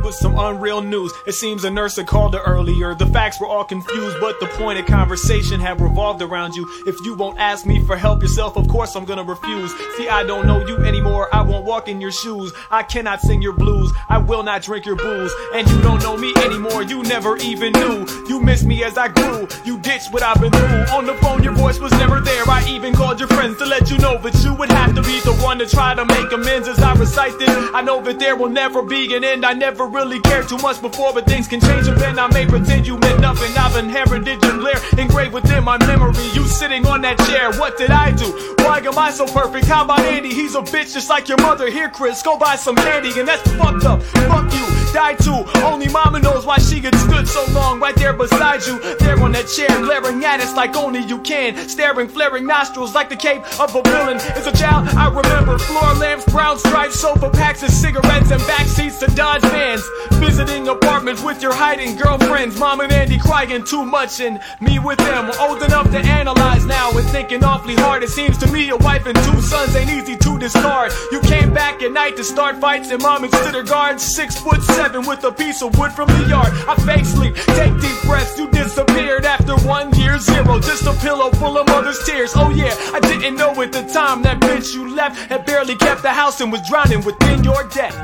with some unreal news. It seems a nurse had called her earlier. The facts were all confused, but the point of conversation had revolved around you. If you won't ask me for help yourself, of course I'm gonna refuse. See, I don't know you anymore, I won't walk in your shoes. I cannot sing your blues, I will not drink your booze. And you don't know me anymore, you never even knew. You missed me as I grew, you ditched what I've been through. On the phone your voice was never there, I even called your friends to let you know that you would have to be the one to try to make amends. As I recite this, I know that there will never be an end. I never really cared too much before, but things can change, and then I may pretend you meant nothing. I've inherited your glare engraved within my memory. You sitting on that chair, what did I do? Why am I so perfect? How about Andy? He's a bitch just like your mother. Here, Chris, go buy some candy. And that's fucked up, fuck you, die too. Only mama knows why she had stood so long right there beside you. There on that chair, glaring at us like only you can. Staring, flaring nostrils like the cape of a villain. As a child, I remember floor lamps, brown stripes, sofa packs of cigarettes, and backseats to Dodge vans. Visiting apartments with your hiding girlfriends. Mom and Andy crying too much and me with them. Old enough to analyze now and thinking awfully hard. It seems to me a wife and two sons ain't easy to discard. You came back at night to start fights and mom had stood her guard. 6'7" with a piece of wood from the yard. I fake sleep, take deep breaths. You disappeared after 1 year, 0. Just a pillow full of mother's tears. Oh yeah, I didn't know at the time that bitch you left had barely kept the house and was drowning within your debt.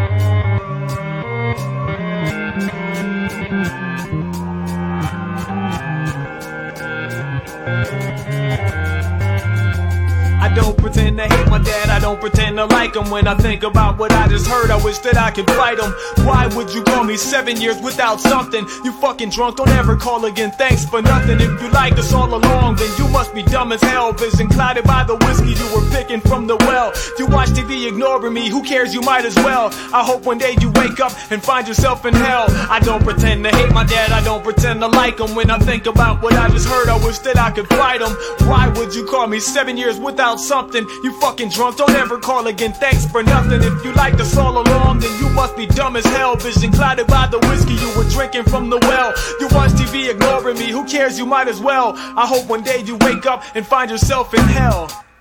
I don't pretend to hate my dad, I don't pretend to like him. When I think about what I just heard, I wish that I could fight him. Why would you call me 7 years without something? You fucking drunk, don't ever call again, thanks for nothing. If you liked us all along, then you must be dumb as hell. Vision clouded by the whiskey you were picking from the well. You watch TV ignoring me, who cares, you might as well. I hope one day you wake up and find yourself in hell. I don't pretend to hate my dad, I don't pretend to like him. When I think about what I just heard, I wish that I could fight him. Why would you call me 7 years without something? You fucking drunk, don't ever call again, thanks for nothing. If you liked us all along, then you must be dumb as hell. Vision clouded by the whiskey you were drinking from the well. You watch TV ignoring me, who cares, you might as well. I hope one day you wake up and find yourself in hell.